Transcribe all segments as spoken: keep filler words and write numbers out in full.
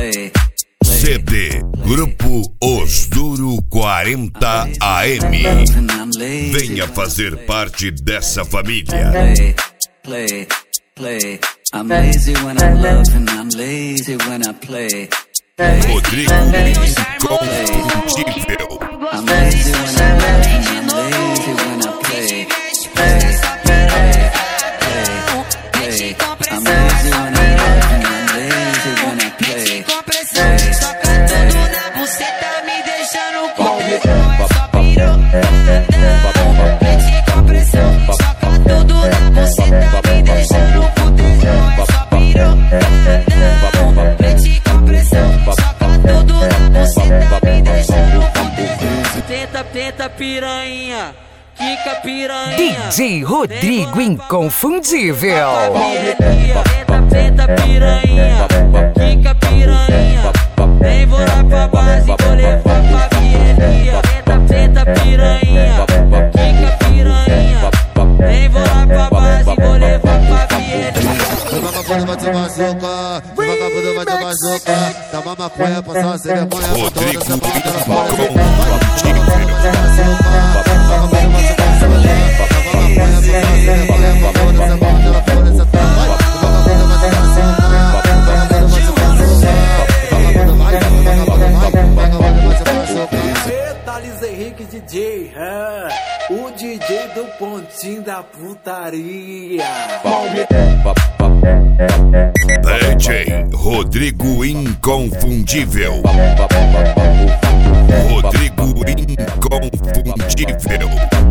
C D Grupo Os Duro quarenta A M. Venha fazer parte dessa família. Play, play. I'm lazy when I'm loving, I'm lazy when I play. Rodrigo Incontestável. I'm lazy when I'm loving, I'm lazy when I play. Play, play, play, play. I'm lazy when I'm loving, I'm lazy when I play. Soca tudo na buceta, me deixando com tesão. Só piroca, mete com pressão. Soca tudo na buceta, me deixando com tesão. Só piroca, mete com pressão. Soca tudo na buceta, me deixando com tesão. Tenta, tenta piranha, quica piranha. D J Rodrigo Inconfundível. Tenta, tenta piranha, quica piranha. Vem vou lá pra base, vou levar pra Vielia. Tenta, tenta piranha, quica piranha. Vem vou lá pra base, vou levar pra Vielia. Vagabundo vai te machucar, vagabundo vai te machucar. Dá uma maconha pra sua ceremonha, pra toda essa banda ela fora. Vagabundo vai te machucar, vagabundo vai te machucar. Dá uma maconha pra sua ceremonha, pra toda essa banda ela fora. Vagabundo vai te machucar, vagabundo vai te machucar. Vagabundo vai, vagabundo vai, vagabundo vai te machucar. Thales Henrique D J, é, o D J do pontinho da putaria. D J Rodrigo Inconfundível. Rodrigo Inconfundível.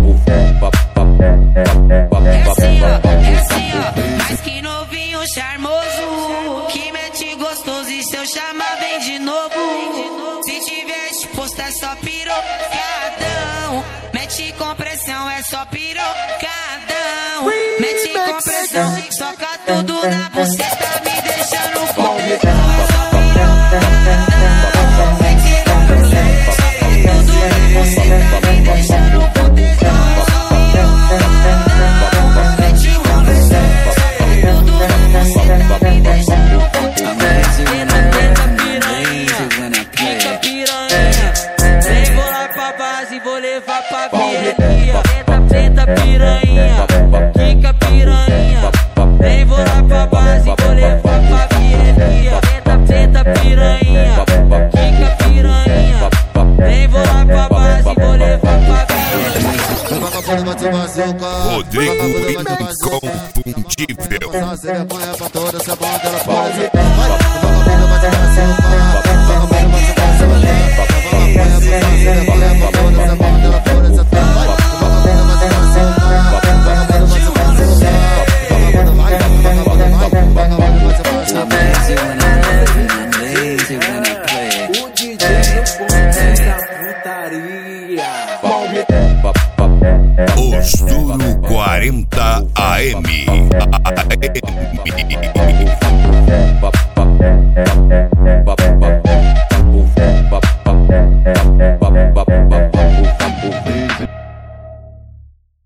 É assim ó, é assim ó. Mas que novinho charmoso, que mete gostoso e se eu chamar vem de novo. Se tiver disposto é só pirocadão. Mete com pressão é só pirocadão. Mete com pressão, soca tudo na buceta, me deixando com tesão. Só pirocadão. Mete com pressão, soca tudo na buceta, me deixando com tesão. Só pirocadão. Mete com pressão, soca tudo na buceta, me deixando com tesão. Tenta, tenta piranha, quica piranha. Vem vou lá pra base, vou levar pra Vielia. Tenta, tenta piranha, quica piranha. Vem vou lá pra base, vou levar pra Vielia. Tenta, tenta piranha, quica piranha. Vem vou lá pra base, vou levar pra Vielia. Vagabundo vai te machucar, Rodrigo Inconfundível. essa ceremonha pra toda essa banda ela fora. Vagabundo vai te machucar, vagabundo vai te machucar. Dá uma maconha pra sua ceremonha, pra toda essa banda ela fora. Vagabundo vai te machucar, vagabundo vai te machucar. Vagabundo vai, vagabundo vai, vagabundo vai te I'm machucar. lazy when I'm loving, I'm lazy when I play. O D J do pontinho da putaria. Os Duro quarenta A M.